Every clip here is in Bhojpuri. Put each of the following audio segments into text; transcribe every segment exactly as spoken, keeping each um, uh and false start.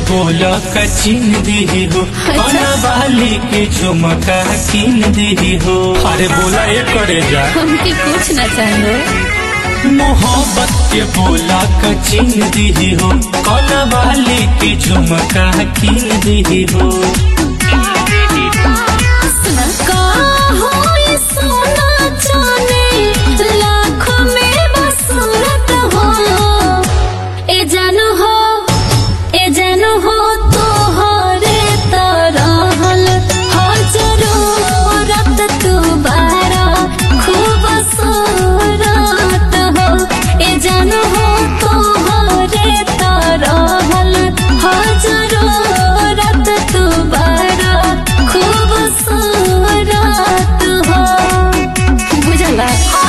बोला कचिन दी हो कौना वाली के झुमका किन दी हो। अरे बोला ये करे जा हमके कुछ न चाहो। मोहब्बत के बोला कचिन दी हो कौना वाली के झुमका किन दी हो। सोना चांदी लाखों में बसूरत हो। ए जानू हो ए जानू हो तोहरे तरहल हर जरूरत तू बारा खूबसूरत हो। ए जानू हो तोहरे तरहल हर जरूरत तू बारा खूबसूरत हो। बुझला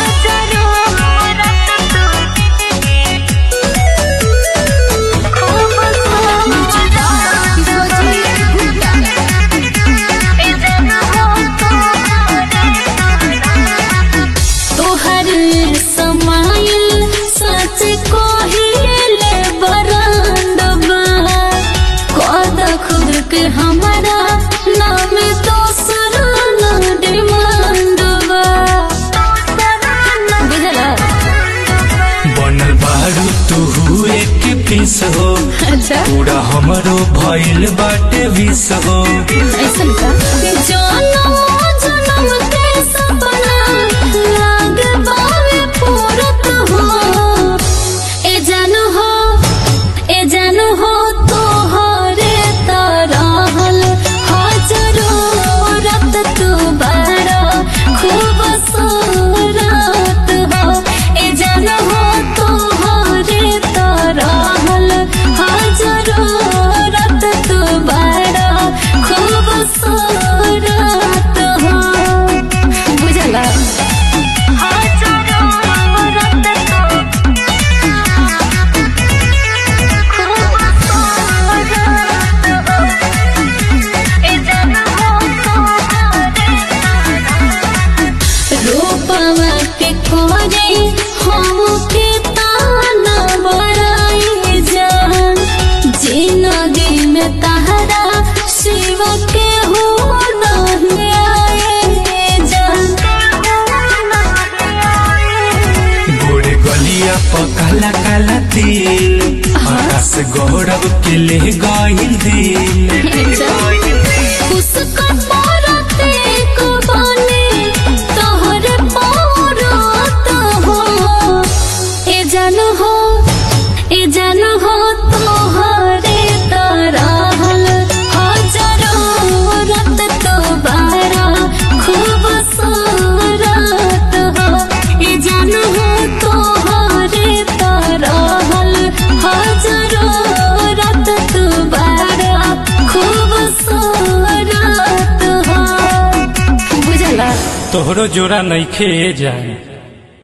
तोहर समाइल सच कोहिले बरंदबा कद खुद के हमारा नाम दोसरा न डिमांडबा। बुझला बनल बारू तू एक पीस हो अच्छा पूरा हमरो भइल बाटे विष हो। ऐसन का जनम जनम के सपना लाग बावे पूरत हो। ए जानू हो ए जानू हो तोहरे तरहल हर जरूरत तू बारा खूबसूरत हो। ए जानू हो तोहरे तरहल हर जरूरत तू बारा खूबसूरत हो। बुझला रूपवा के खोजे हम के ताना बड़ाई जान जिंदगी में तहरा शिव के हो नहीं आए जान। गोरे गलिया पर काला काला तिल आकाश गौरव के ले गइल दिल। उसका परते को बने तोहरे पौरत हो। ए जानू हो ए जानू हो तोहरे तरहल हर जरूरत तू बारा खूबसूरत हो। ए जानू हो तोहरे तरहल हर जरूरत तू बारा खूबसूरत हो। बुझला तोहरो जोड़ा नइखे जाए।